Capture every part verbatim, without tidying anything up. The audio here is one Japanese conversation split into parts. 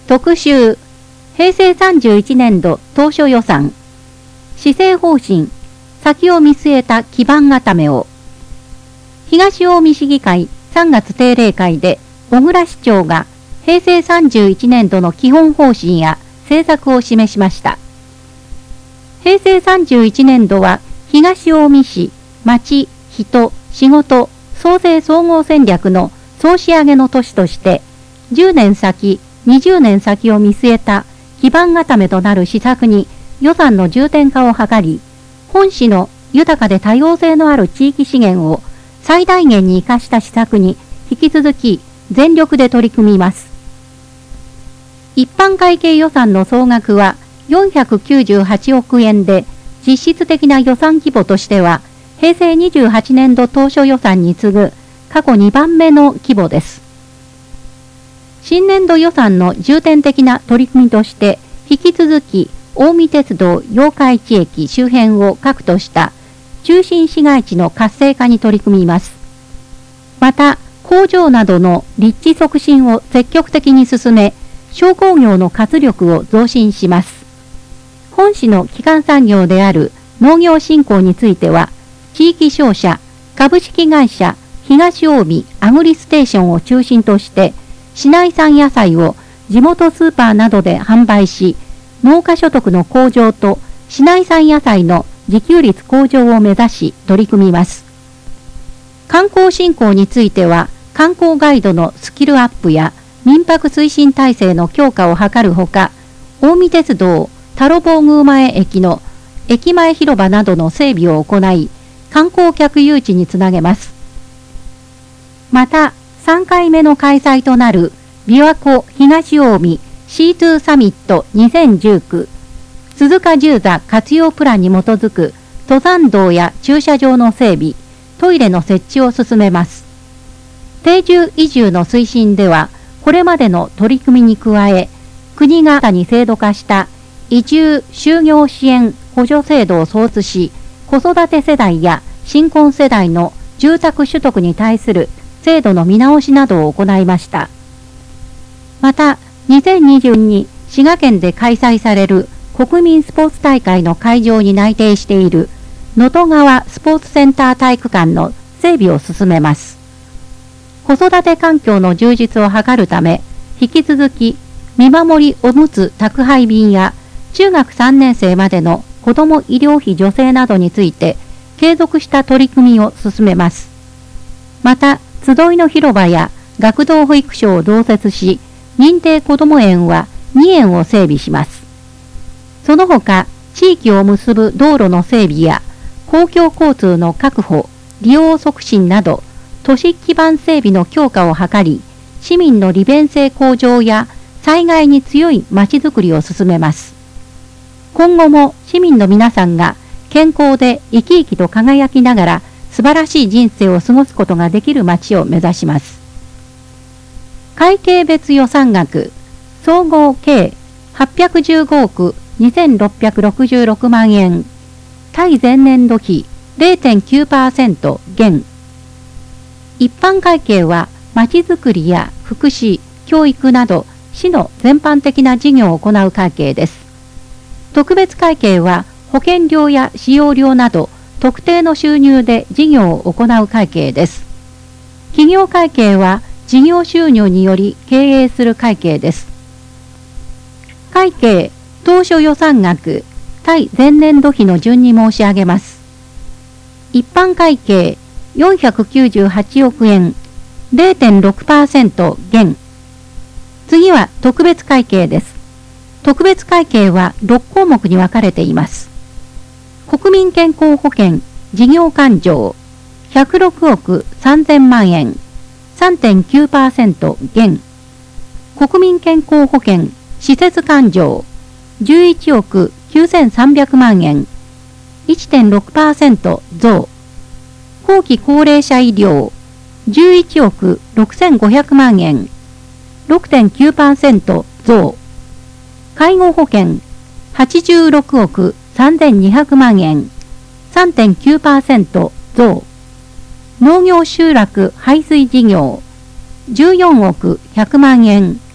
特集、平成さんじゅういちねん度当初予算、施政方針、先を見据えた基盤固めを、東近江市議会さんがつ定例会で小倉市長が平成さんじゅういちねん度の基本方針や政策を示しました。平成さんじゅういちねん度は東近江市、町、人、仕事、創生総合戦略の総仕上げの年として、じゅうねん先、にじゅうねん先を見据えた基盤固めとなる施策に予算の重点化を図り、本市の豊かで多様性のある地域資源を最大限に生かした施策に引き続き全力で取り組みます。一般会計予算の総額はよんひゃくきゅうじゅうはちおくえんで、実質的な予算規模としては、平成にじゅうはちねん度当初予算に次ぐ過去にばんめの規模です。新年度予算の重点的な取り組みとして、引き続き近江鉄道八日市駅周辺を核とした中心市街地の活性化に取り組みます。また、工場などの立地促進を積極的に進め、商工業の活力を増進します。本市の基幹産業である農業振興については、地域商社、株式会社東近江アグリステーションを中心として、市内産野菜を地元スーパーなどで販売し、農家所得の向上と市内産野菜の自給率向上を目指し取り組みます。観光振興については、観光ガイドのスキルアップや民泊推進体制の強化を図るほか、近江鉄道太郎坊宮前駅の駅前広場などの整備を行い、観光客誘致につなげます。また、さんかいめの開催となる琵琶湖東近江 シーツー サミットにせんじゅうきゅう鈴鹿十座活用プランに基づく登山道や駐車場の整備、トイレの設置を進めます。定住移住の推進では、これまでの取り組みに加え、国が新たに制度化した移住就業支援補助制度を創出し、子育て世代や新婚世代の住宅取得に対する制度の見直しなどを行いました。また、にせんにじゅうに滋賀県で開催される国民スポーツ大会の会場に内定している能登川スポーツセンター体育館の整備を進めます。子育て環境の充実を図るため、引き続き見守りおむつ宅配便や中学さんねん生までの子ども医療費助成などについて継続した取り組みを進めます。また、集いの広場や学童保育所を増設し、認定こども園はにえんを整備します。その他、地域を結ぶ道路の整備や公共交通の確保、利用促進など、都市基盤整備の強化を図り、市民の利便性向上や災害に強いまちづくりを進めます。今後も市民の皆さんが健康で生き生きと輝きながら素晴らしい人生を過ごすことができる街を目指します。会計別予算額、総合計はっぴゃくじゅうごおくにせんろっぴゃくろくじゅうろくまんえん、対前年度比 れいてんきゅうパーセント 減。一般会計は街づくりや福祉、教育など市の全般的な事業を行う会計です。特別会計は保険料や使用料など特定の収入で事業を行う会計です。企業会計は事業収入により経営する会計です。会計当初予算額対前年度比の順に申し上げます。一般会計よんひゃくきゅうじゅうはちおくえん れいてんろくパーセント 減。次は特別会計です。特別会計はろくこうもくに分かれています。国民健康保険事業勘定ひゃくろくおくさんぜんまんえん さんてんきゅうパーセント 減。国民健康保険施設勘定じゅういちおくきゅうせんさんびゃくまんえん いってんろくパーセント 増。後期高齢者医療じゅういちおくろくせんごひゃくまんえん ろくてんきゅうパーセント 増。介護保険はちじゅうろくおくさんぜんにひゃくまんえん さんてんきゅうパーセント 増。農業集落排水事業じゅうよんおくひゃくまんえん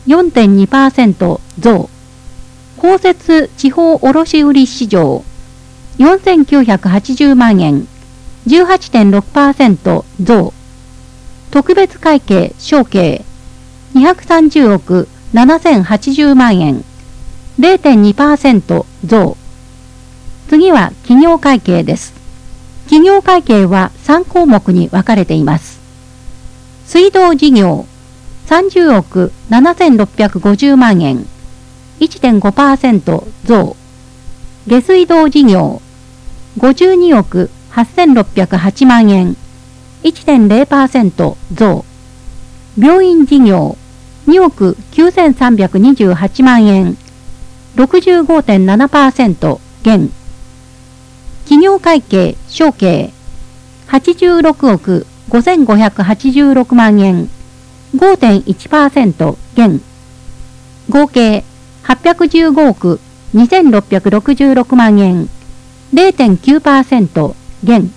よんてんにパーセント 増。公設地方卸売市場よんせんきゅうひゃくはちじゅうまんえん じゅうはちてんろくパーセント 増。特別会計承継にひゃくさんじゅうおくななせんはちじゅうまんえん れいてんにパーセント 増。次は企業会計です。企業会計はさんこうもくに分かれています。水道事業さんじゅうおくななせんろっぴゃくごじゅうまんえん いってんごパーセント 増。下水道事業ごじゅうにおくはっせんろっぴゃくはちまんえん いってんれいパーセント 増。病院事業におくきゅうせんさんびゃくにじゅうはちまんえん ろくじゅうごてんななパーセント 減。企業会計承継はちじゅうろくおくごせんごひゃくはちじゅうろくまんえん ごてんいちパーセント 減。合計はっぴゃくじゅうごおくにせんろっぴゃくろくじゅうろくまんえん れいてんきゅうパーセント 減。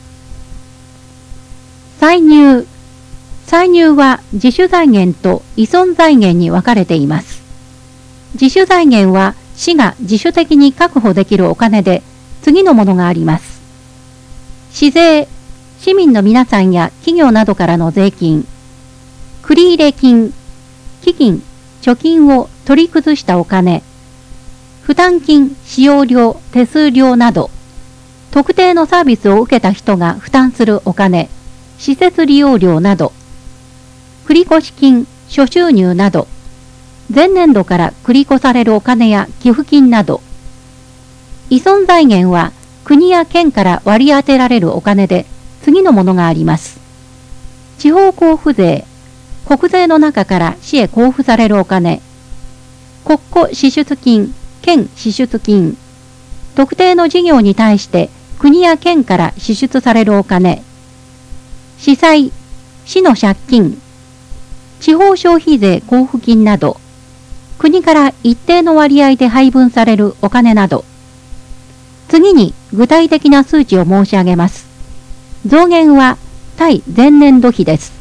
歳入歳入は自主財源と依存財源に分かれています。自主財源は市が自主的に確保できるお金で次のものがあります。市税、市民の皆さんや企業などからの税金、繰入金、基金、貯金を取り崩したお金、負担金、使用料、手数料など、特定のサービスを受けた人が負担するお金、施設利用料など、繰越金、諸収入など、前年度から繰り越されるお金や寄付金など、依存財源は国や県から割り当てられるお金で次のものがあります。地方交付税、国税の中から市へ交付されるお金、国庫支出金、県支出金、特定の事業に対して国や県から支出されるお金、市債、市の借金、地方消費税交付金など、国から一定の割合で配分されるお金など、次に具体的な数値を申し上げます。増減は対前年度比です。